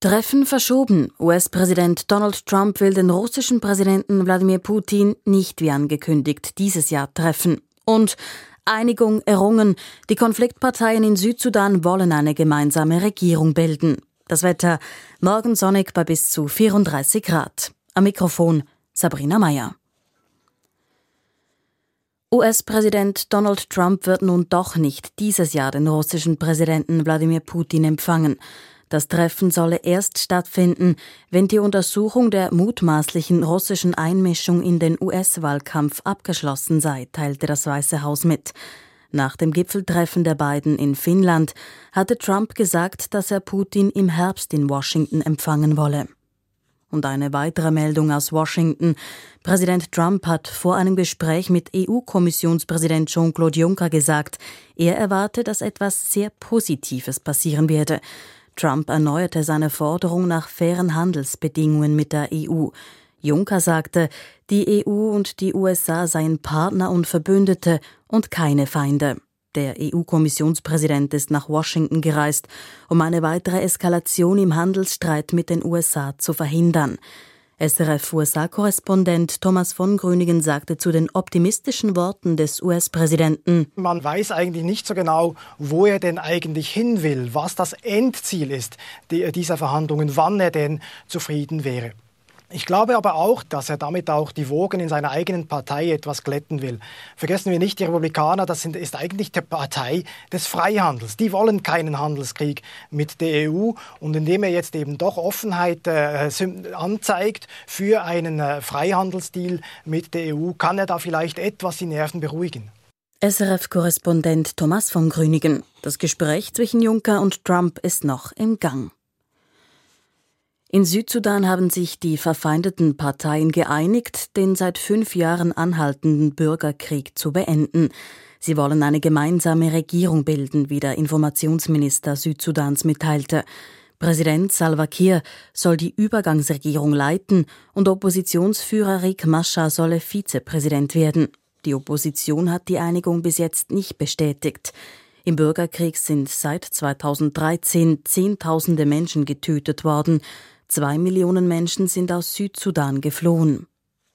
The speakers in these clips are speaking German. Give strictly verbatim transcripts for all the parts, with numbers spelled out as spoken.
Treffen verschoben. U S-Präsident Donald Trump will den russischen Präsidenten Wladimir Putin nicht wie angekündigt dieses Jahr treffen. Und Einigung errungen. Die Konfliktparteien in Südsudan wollen eine gemeinsame Regierung bilden. Das Wetter morgen sonnig bei bis zu vierunddreißig Grad. Am Mikrofon Sabrina Meyer. U S-Präsident Donald Trump wird nun doch nicht dieses Jahr den russischen Präsidenten Wladimir Putin empfangen. Das Treffen solle erst stattfinden, wenn die Untersuchung der mutmaßlichen russischen Einmischung in den U S-Wahlkampf abgeschlossen sei, teilte das Weiße Haus mit. Nach dem Gipfeltreffen der beiden in Finnland hatte Trump gesagt, dass er Putin im Herbst in Washington empfangen wolle. Und eine weitere Meldung aus Washington. Präsident Trump hat vor einem Gespräch mit E U-Kommissionspräsident Jean-Claude Juncker gesagt, er erwarte, dass etwas sehr Positives passieren werde. Trump erneuerte seine Forderung nach fairen Handelsbedingungen mit der E U. Juncker sagte, die E U und die U S A seien Partner und Verbündete und keine Feinde. Der E U-Kommissionspräsident ist nach Washington gereist, um eine weitere Eskalation im Handelsstreit mit den U S A zu verhindern. S R F-U S A-Korrespondent Thomas von Grünigen sagte zu den optimistischen Worten des U S-Präsidenten: Man weiß eigentlich nicht so genau, wo er denn eigentlich hin will, was das Endziel ist dieser Verhandlungen, wann er denn zufrieden wäre. Ich glaube aber auch, dass er damit auch die Wogen in seiner eigenen Partei etwas glätten will. Vergessen wir nicht, die Republikaner, das sind, ist eigentlich die Partei des Freihandels. Die wollen keinen Handelskrieg mit der E U. Und indem er jetzt eben doch Offenheit äh, anzeigt für einen äh, Freihandelsdeal mit der E U, kann er da vielleicht etwas die Nerven beruhigen. S R F-Korrespondent Thomas von Grünigen. Das Gespräch zwischen Juncker und Trump ist noch im Gang. In Südsudan haben sich die verfeindeten Parteien geeinigt, den seit fünf Jahren anhaltenden Bürgerkrieg zu beenden. Sie wollen eine gemeinsame Regierung bilden, wie der Informationsminister Südsudans mitteilte. Präsident Salva Kiir soll die Übergangsregierung leiten und Oppositionsführer Riek Machar solle Vizepräsident werden. Die Opposition hat die Einigung bis jetzt nicht bestätigt. Im Bürgerkrieg sind seit zweitausenddreizehn Zehntausende Menschen getötet worden. Zwei Millionen Menschen sind aus Südsudan geflohen.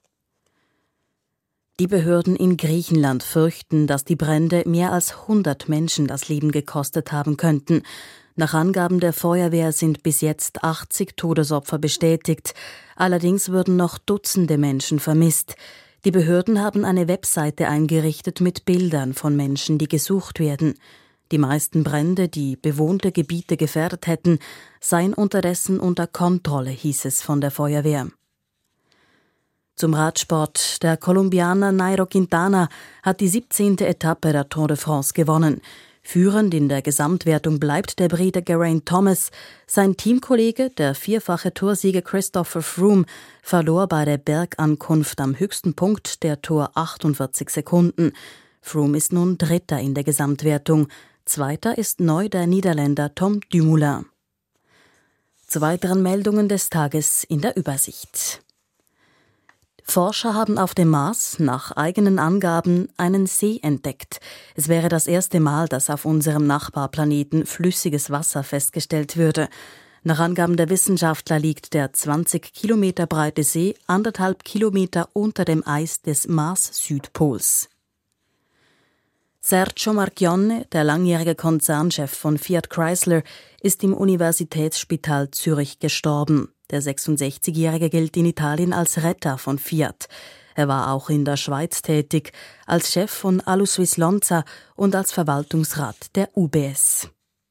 Die Behörden in Griechenland fürchten, dass die Brände mehr als hundert Menschen das Leben gekostet haben könnten. Nach Angaben der Feuerwehr sind bis jetzt achtzig Todesopfer bestätigt. Allerdings würden noch Dutzende Menschen vermisst. Die Behörden haben eine Webseite eingerichtet mit Bildern von Menschen, die gesucht werden. Die meisten Brände, die bewohnte Gebiete gefährdet hätten, seien unterdessen unter Kontrolle, hieß es von der Feuerwehr. Zum Radsport. Der Kolumbianer Nairo Quintana hat die siebzehnte Etappe der Tour de France gewonnen. Führend in der Gesamtwertung bleibt der Brite Geraint Thomas. Sein Teamkollege, der vierfache Toursieger Christopher Froome, verlor bei der Bergankunft am höchsten Punkt der Tour achtundvierzig Sekunden. Froome ist nun Dritter in der Gesamtwertung. Zweiter ist neu der Niederländer Tom Dumoulin. Zu weiteren Meldungen des Tages in der Übersicht. Forscher haben auf dem Mars nach eigenen Angaben einen See entdeckt. Es wäre das erste Mal, dass auf unserem Nachbarplaneten flüssiges Wasser festgestellt würde. Nach Angaben der Wissenschaftler liegt der zwanzig Kilometer breite See anderthalb Kilometer unter dem Eis des Mars-Südpols. Sergio Marchionne, der langjährige Konzernchef von Fiat Chrysler, ist im Universitätsspital Zürich gestorben. Der sechsundsechzigjährige gilt in Italien als Retter von Fiat. Er war auch in der Schweiz tätig, als Chef von Alusuisse Lonza und als Verwaltungsrat der U B S.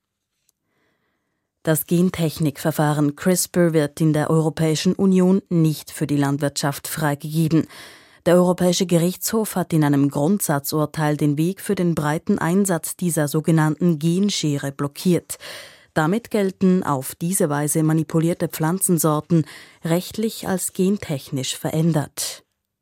Das Gentechnikverfahren CRISPR wird in der Europäischen Union nicht für die Landwirtschaft freigegeben. Der Europäische Gerichtshof hat in einem Grundsatzurteil den Weg für den breiten Einsatz dieser sogenannten Genschere blockiert. Damit gelten auf diese Weise manipulierte Pflanzensorten rechtlich als gentechnisch verändert.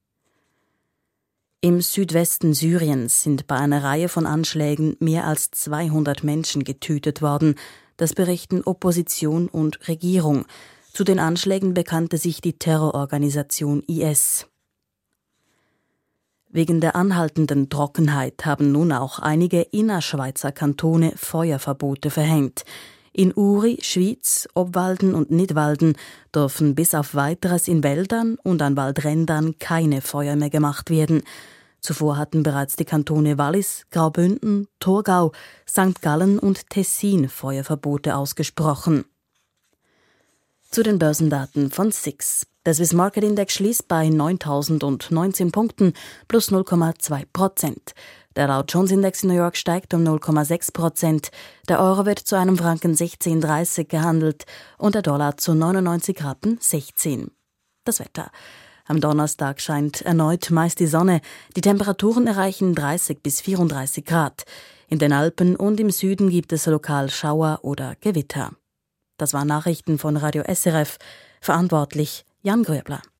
Im Südwesten Syriens sind bei einer Reihe von Anschlägen mehr als zweihundert Menschen getötet worden. Das berichten Opposition und Regierung. Zu den Anschlägen bekannte sich die Terrororganisation I S. Wegen der anhaltenden Trockenheit haben nun auch einige Innerschweizer Kantone Feuerverbote verhängt. In Uri, Schwyz, Obwalden und Nidwalden dürfen bis auf Weiteres in Wäldern und an Waldrändern keine Feuer mehr gemacht werden. Zuvor hatten bereits die Kantone Wallis, Graubünden, Thurgau, Sankt Gallen und Tessin Feuerverbote ausgesprochen. Zu den Börsendaten von S I X. Der Swiss Market Index schließt bei neuntausendneunzehn Punkten plus null Komma zwei Prozent. Der Dow Jones Index in New York steigt um null Komma sechs Prozent. Der Euro wird zu einem Franken sechzehn Komma dreißig gehandelt und der Dollar zu neunundneunzig Rappen sechzehn. Das Wetter. Am Donnerstag scheint erneut meist die Sonne. Die Temperaturen erreichen dreißig bis vierunddreißig Grad. In den Alpen und im Süden gibt es lokal Schauer oder Gewitter. Das waren Nachrichten von Radio S R F. Verantwortlich Jan Gröbler.